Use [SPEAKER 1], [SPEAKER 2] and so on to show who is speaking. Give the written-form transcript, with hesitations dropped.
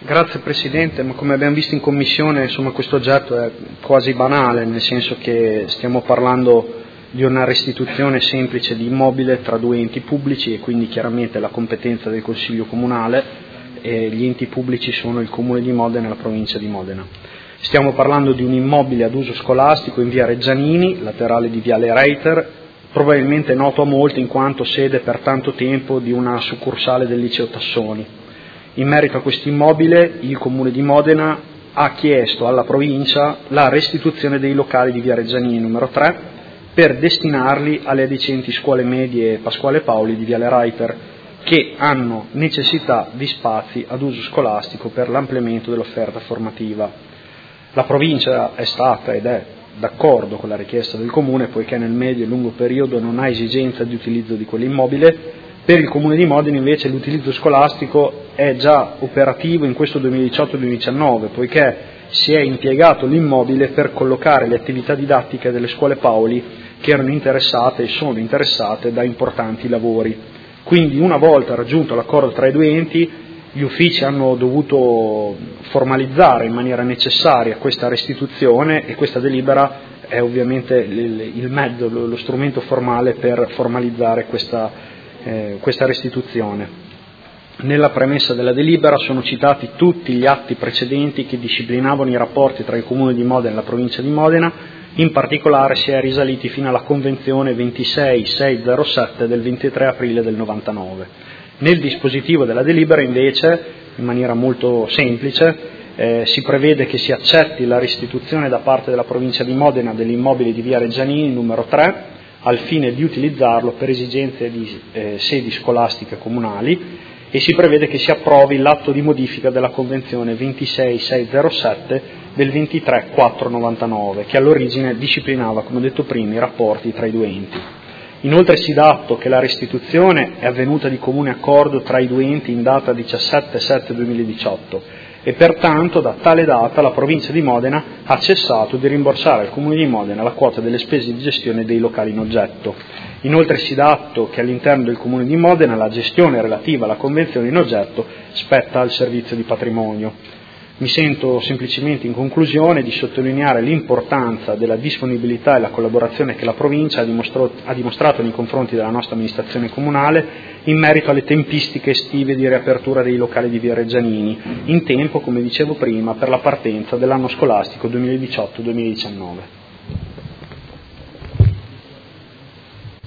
[SPEAKER 1] Grazie Presidente, ma come abbiamo visto in Commissione, questo oggetto è quasi banale, nel senso che stiamo parlando di una restituzione semplice di immobile tra due enti pubblici e quindi chiaramente la competenza del Consiglio Comunale, e gli enti pubblici sono il Comune di Modena e la Provincia di Modena. Stiamo parlando di un immobile ad uso scolastico in via Reggianini, laterale di viale Reiter, probabilmente noto a molti in quanto sede per tanto tempo di una succursale del liceo Tassoni. In merito a questo immobile, il Comune di Modena ha chiesto alla provincia la restituzione dei locali di via Reggianini numero 3 per destinarli alle adiacenti scuole medie Pasquale Paoli di viale Reiter, che hanno necessità di spazi ad uso scolastico per l'ampliamento dell'offerta formativa. La provincia è stata ed è d'accordo con la richiesta del Comune, poiché nel medio e lungo periodo non ha esigenza di utilizzo di quell'immobile. Per il Comune di Modena invece l'utilizzo scolastico è già operativo in questo 2018-2019, poiché si è impiegato l'immobile per collocare le attività didattiche delle scuole Paoli che erano interessate e sono interessate da importanti lavori. Quindi una volta raggiunto l'accordo tra i due enti, gli uffici hanno dovuto formalizzare in maniera necessaria questa restituzione e questa delibera è ovviamente il mezzo, lo strumento formale per formalizzare questa restituzione. Nella premessa della delibera sono citati tutti gli atti precedenti che disciplinavano i rapporti tra il Comune di Modena e la Provincia di Modena, in particolare si è risaliti fino alla Convenzione 26607 del 23 aprile del 99. Nel dispositivo della delibera invece, in maniera molto semplice, si prevede che si accetti la restituzione da parte della Provincia di Modena dell'immobile di via Reggianini numero 3 al fine di utilizzarlo per esigenze di sedi scolastiche comunali e si prevede che si approvi l'atto di modifica della Convenzione 26607 del 23/4/99 che all'origine disciplinava, come ho detto prima, i rapporti tra i due enti. Inoltre si dà atto che la restituzione è avvenuta di comune accordo tra i due enti in data 17/7/2018 e pertanto da tale data la Provincia di Modena ha cessato di rimborsare al Comune di Modena la quota delle spese di gestione dei locali in oggetto. Inoltre si dà atto che all'interno del Comune di Modena la gestione relativa alla convenzione in oggetto spetta al servizio di patrimonio. Mi sento semplicemente in conclusione di sottolineare l'importanza della disponibilità e la collaborazione che la provincia ha dimostrato nei confronti della nostra amministrazione comunale in merito alle tempistiche estive di riapertura dei locali di via Reggianini, in tempo, come dicevo prima, per la partenza dell'anno scolastico 2018-2019.